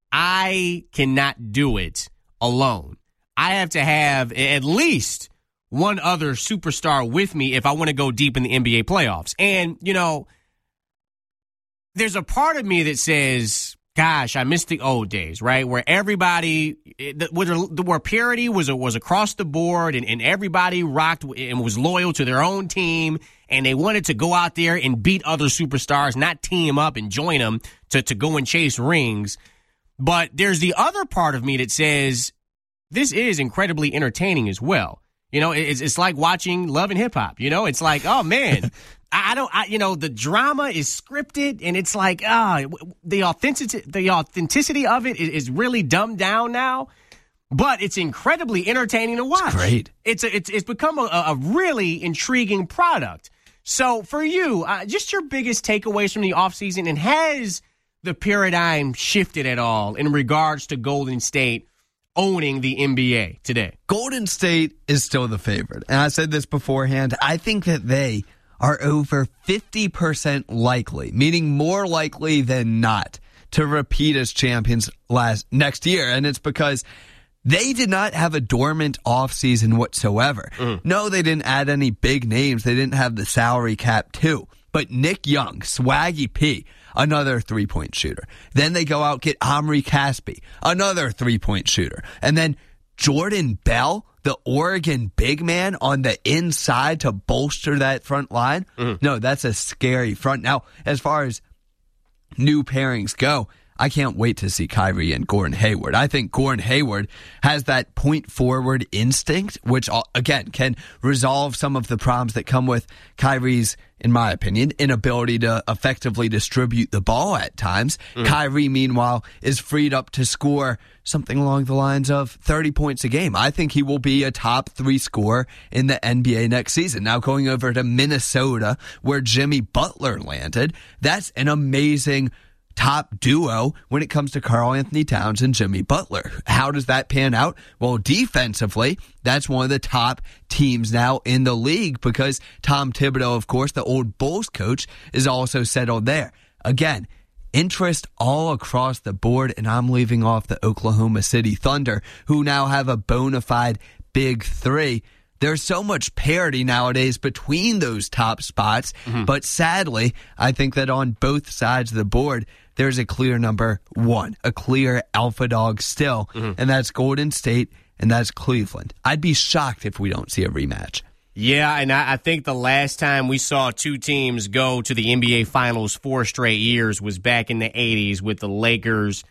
I cannot do it alone. I have to have at least one other superstar with me if I want to go deep in the N B A playoffs. And, you know, there's a part of me that says, gosh, I miss the old days, right? Where everybody, where parity was was across the board and, and everybody rocked and was loyal to their own team and they wanted to go out there and beat other superstars, not team up and join them to, to go and chase rings. But there's the other part of me that says this is incredibly entertaining as well. You know, it's it's like watching Love and Hip Hop. You know, it's like, oh man, I don't, I, you know, the drama is scripted, and it's like, ah, oh, the authenticity, the authenticity of it is, is really dumbed down now. But it's incredibly entertaining to watch. It's great. It's a, it's it's become a, a really intriguing product. So for you, uh, just your biggest takeaways from the offseason, and has the paradigm shifted at all in regards to Golden State owning the N B A today? Golden State is still the favorite. And I said this beforehand. I think that they are over fifty percent likely, meaning more likely than not, to repeat as champions last next year. And it's because they did not have a dormant offseason whatsoever. Mm. No, they didn't add any big names. They didn't have the salary cap too. But Nick Young, Swaggy P, another three-point shooter. Then they go out, get Omri Caspi, another three-point shooter. And then Jordan Bell, the Oregon big man on the inside to bolster that front line. Mm. No, that's a scary front. Now, as far as new pairings go, I can't wait to see Kyrie and Gordon Hayward. I think Gordon Hayward has that point forward instinct, which, again, can resolve some of the problems that come with Kyrie's, in my opinion, inability to effectively distribute the ball at times. Mm. Kyrie, meanwhile, is freed up to score something along the lines of thirty points a game. I think he will be a top three scorer in the N B A next season. Now going over to Minnesota, where Jimmy Butler landed, that's an amazing top duo when it comes to Karl Anthony Towns and Jimmy Butler. How does that pan out? Well, defensively, that's one of the top teams now in the league because Tom Thibodeau, of course, the old Bulls coach, is also settled there. Again, interest all across the board, and I'm leaving off the Oklahoma City Thunder, who now have a bona fide big three. There's so much parity nowadays between those top spots, mm-hmm. but sadly, I think that on both sides of the board, there's a clear number one, a clear alpha dog still, mm-hmm. and that's Golden State, and that's Cleveland. I'd be shocked if we don't see a rematch. Yeah, and I, I think the last time we saw two teams go to the N B A Finals four straight years was back in the eighties with the Lakers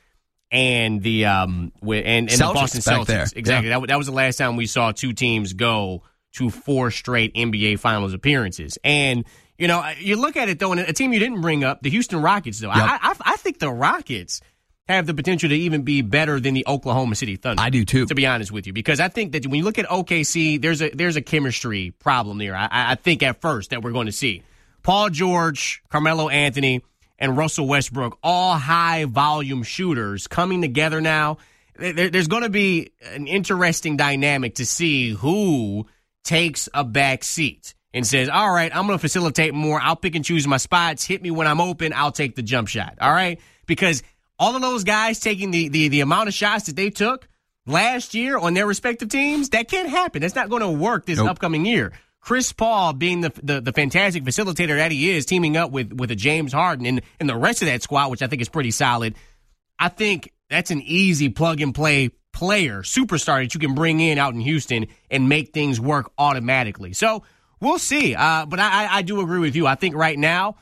and the um with, and, and the Boston Celtics. There. Exactly. Yeah. That, that was the last time we saw two teams go to four straight N B A Finals appearances. And, you know, you look at it, though, and a team you didn't bring up, the Houston Rockets, though. Yep. I, I, I think the Rockets have the potential to even be better than the Oklahoma City Thunder. I do, too. To be honest with you, because I think that when you look at O K C, there's a there's a chemistry problem there. I, I think at first that we're going to see. Paul George, Carmelo Anthony, and Russell Westbrook, all high-volume shooters coming together now. There, there's going to be an interesting dynamic to see who takes a back seat and says, all right, I'm going to facilitate more. I'll pick and choose my spots. Hit me when I'm open. I'll take the jump shot. All right? Because all of those guys taking the, the, the amount of shots that they took last year on their respective teams, that can't happen. That's not going to work this nope. upcoming year. Chris Paul being the, the the fantastic facilitator that he is, teaming up with, with a James Harden and, and the rest of that squad, which I think is pretty solid, I think that's an easy plug-and-play player, superstar that you can bring in out in Houston and make things work automatically. So we'll see. Uh, but I, I do agree with you. I think right now,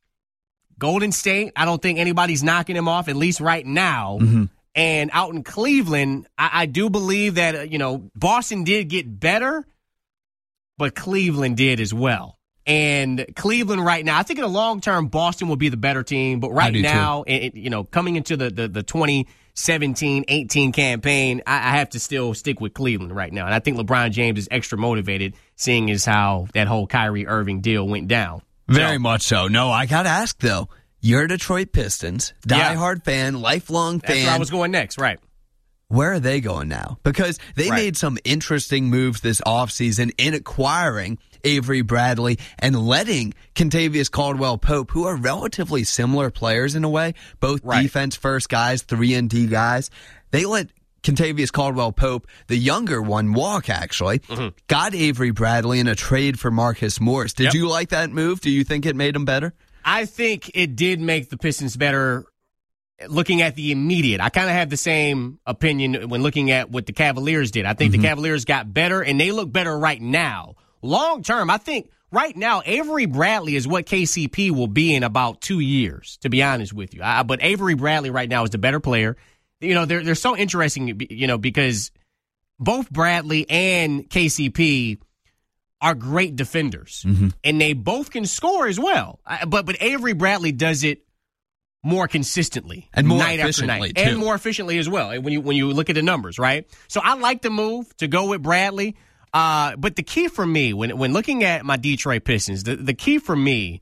Golden State, I don't think anybody's knocking him off, at least right now. Mm-hmm. And out in Cleveland, I, I do believe that, uh, you know, Boston did get better, but Cleveland did as well. And Cleveland right now, I think in the long term, Boston will be the better team. But right now, it, you know, coming into the, the, the twenty seventeen eighteen campaign, I, I have to still stick with Cleveland right now. And I think LeBron James is extra motivated, seeing as how that whole Kyrie Irving deal went down. Very so, much so. No, I got to ask, though. You're a Detroit Pistons, diehard yeah. fan, lifelong fan. That's where I was going next, right. Where are they going now? Because they right. made some interesting moves this offseason in acquiring Avery Bradley and letting Kentavious Caldwell-Pope, who are relatively similar players in a way, both right. defense-first guys, three and D guys. They let Kentavious Caldwell-Pope, the younger one, walk, actually. Mm-hmm. Got Avery Bradley in a trade for Marcus Morris. Did yep. you like that move? Do you think it made them better? I think it did make the Pistons better looking at the immediate. I kind of have the same opinion when looking at what the Cavaliers did. I think mm-hmm. the Cavaliers got better, and they look better right now. Long term, I think right now Avery Bradley is what K C P will be in about two years, to be honest with you. I, but Avery Bradley right now is the better player. You know, they're, they're so interesting, you know, because both Bradley and K C P are great defenders, mm-hmm. and they both can score as well. But but Avery Bradley does it more consistently and more night efficiently after night, too. and more efficiently as well. When you when you look at the numbers, right? So I like the move to go with Bradley. Uh, but the key for me when when looking at my Detroit Pistons, the, the key for me,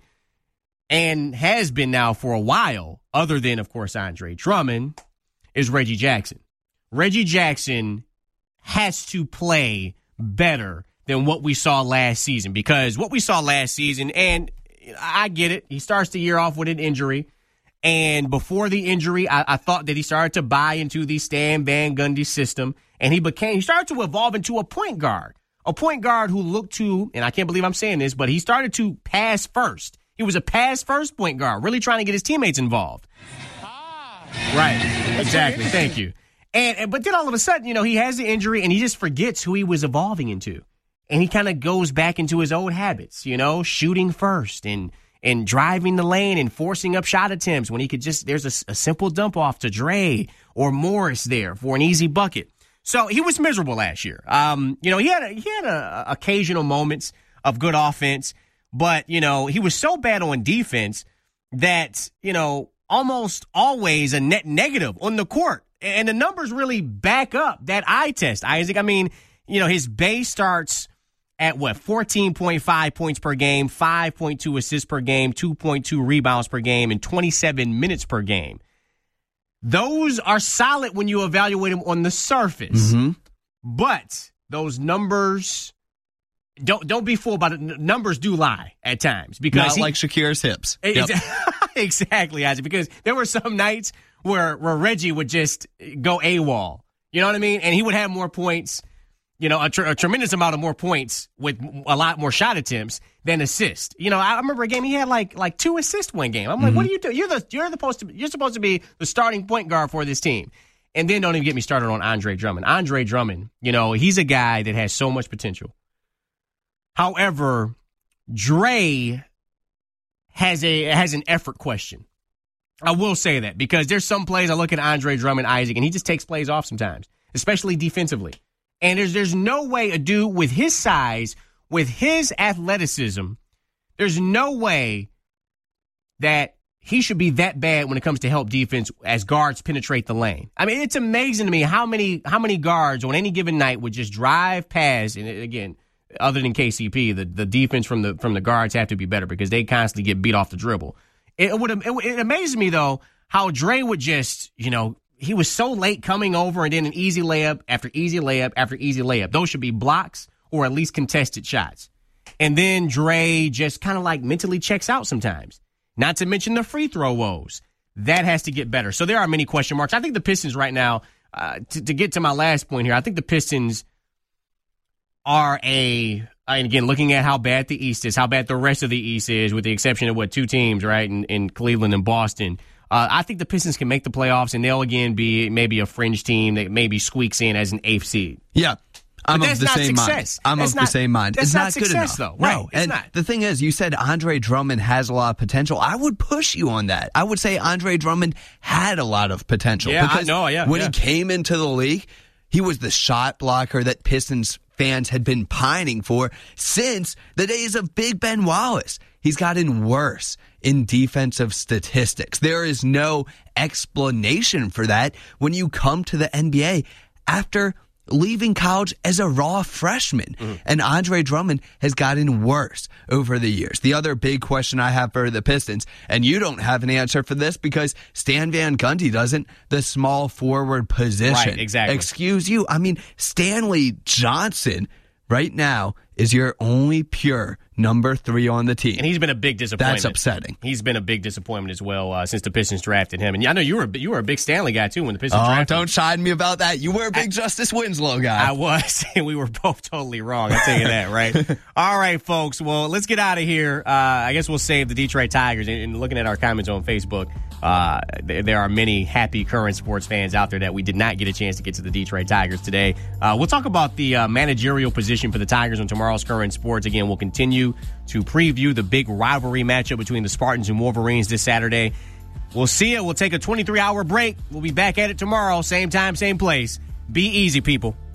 and has been now for a while, other than of course Andre Drummond, is Reggie Jackson. Reggie Jackson has to play better than what we saw last season, because what we saw last season, and I get it, he starts the year off with an injury, and before the injury, I, I thought that he started to buy into the Stan Van Gundy system, and he became he started to evolve into a point guard, a point guard who looked to, and I can't believe I'm saying this, but he started to pass first. He was a pass first point guard, really trying to get his teammates involved. Ah. Right, exactly. Thank you. And, and but then all of a sudden, you know, he has the injury, and he just forgets who he was evolving into. And he kind of goes back into his old habits, you know, shooting first and and driving the lane and forcing up shot attempts when he could just, there's a, a simple dump off to Dre or Morris there for an easy bucket. So he was miserable last year. Um, you know, he had a, he had a, a occasional moments of good offense, but, you know, he was so bad on defense that, you know, almost always a net negative on the court. And the numbers really back up that eye test, Isaac. I mean, you know, his base starts at what, fourteen point five points per game, five point two assists per game, two point two rebounds per game, and twenty-seven minutes per game. Those are solid when you evaluate them on the surface. Mm-hmm. But those numbers, don't don't be fooled by the numbers do lie at times. Because Not he, like Shakir's hips. Yep. Exactly, Isaac. Because there were some nights where, where Reggie would just go AWOL. You know what I mean? And he would have more points, you know, a, tr- a tremendous amount of more points with a lot more shot attempts than assists. You know, I remember a game he had like like two assists one game. I'm like, mm-hmm. what are you doing? You're the you're supposed to you're supposed to be the starting point guard for this team. And then don't even get me started on Andre Drummond. Andre Drummond, you know, he's a guy that has so much potential. However, Dre has a has an effort question. I will say that because there's some plays I look at Andre Drummond, Isaac, and he just takes plays off sometimes, especially defensively. And there's there's no way a dude with his size, with his athleticism, there's no way that he should be that bad when it comes to help defense as guards penetrate the lane. I mean, it's amazing to me how many how many guards on any given night would just drive past. And again, other than K C P, the, the defense from the from the guards have to be better because they constantly get beat off the dribble. It would it, it amazes me though how Dre would just, you know, he was so late coming over and then an easy layup after easy layup after easy layup. Those should be blocks or at least contested shots. And then Dre just kind of like mentally checks out sometimes. Not to mention the free throw woes. That has to get better. So there are many question marks. I think the Pistons right now, uh, to, to get to my last point here, I think the Pistons are a, and again, looking at how bad the East is, how bad the rest of the East is, with the exception of, what, two teams, right, in, in Cleveland and Boston. Uh, I think the Pistons can make the playoffs, and they'll, again, be maybe a fringe team that maybe squeaks in as an eighth seed. Yeah. I'm but of the same success. mind. I'm that's of not, the same mind. That's it's not, not success, good enough. though. No, Right, it's and not. The thing is, you said Andre Drummond has a lot of potential. I would push you on that. I would say Andre Drummond had a lot of potential. Yeah, because I know, yeah, when yeah. he came into the league, he was the shot blocker that Pistons fans had been pining for since the days of Big Ben Wallace. He's gotten worse in defensive statistics. There is no explanation for that when you come to the N B A after leaving college as a raw freshman. Mm-hmm. And Andre Drummond has gotten worse over the years. The other big question I have for the Pistons, and you don't have an answer for this because Stan Van Gundy doesn't, the small forward position. Right, exactly. Excuse you. I mean, Stanley Johnson right now is your only pure number three on the team. And he's been a big disappointment. That's upsetting. He's been a big disappointment as well uh, since the Pistons drafted him. And I know you were you were a big Stanley guy, too, when the Pistons oh, drafted him. Don't chide me about that. You were a big I, Justice Winslow guy. I was. And we were both totally wrong. I'll tell you that, right? All right, folks. Well, let's get out of here. Uh, I guess we'll save the Detroit Tigers. And, and looking at our comments on Facebook, uh, th- there are many happy current sports fans out there that we did not get a chance to get to the Detroit Tigers today. Uh, we'll talk about the uh, managerial position for the Tigers on tomorrow's Current Sports. Again, we'll continue to preview the big rivalry matchup between the Spartans and Wolverines this Saturday. We'll see you. We'll take a twenty-three hour break. We'll be back at it tomorrow. Same time, same place. Be easy, people.